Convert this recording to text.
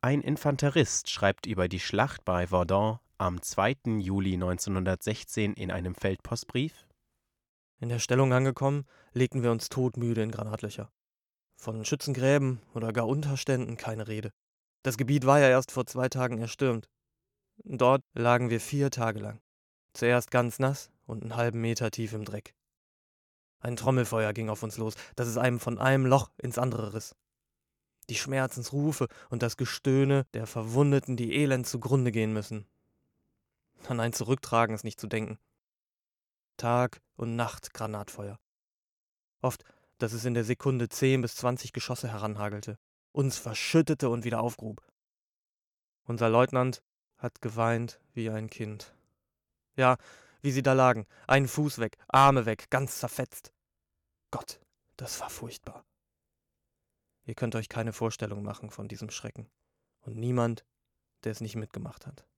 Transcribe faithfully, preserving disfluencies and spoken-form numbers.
Ein Infanterist schreibt über die Schlacht bei Verdun am zweiten Juli neunzehnhundertsechzehn in einem Feldpostbrief: In der Stellung angekommen, legten wir uns todmüde in Granatlöcher. Von Schützengräben oder gar Unterständen keine Rede. Das Gebiet war ja erst vor zwei Tagen erstürmt. Dort lagen wir vier Tage lang. Zuerst ganz nass und einen halben Meter tief im Dreck. Ein Trommelfeuer ging auf uns los, das es einem von einem Loch ins andere riss. Die Schmerzensrufe und das Gestöhne der Verwundeten, die elend zugrunde gehen müssen. An ein Zurücktragen ist nicht zu denken. Tag und Nacht Granatfeuer. Oft, dass es in der Sekunde zehn bis zwanzig Geschosse heranhagelte, uns verschüttete und wieder aufgrub. Unser Leutnant hat geweint wie ein Kind. Ja, wie sie da lagen, ein Fuß weg, Arme weg, ganz zerfetzt. Gott, das war furchtbar. Ihr könnt euch keine Vorstellung machen von diesem Schrecken. Und niemand, der es nicht mitgemacht hat.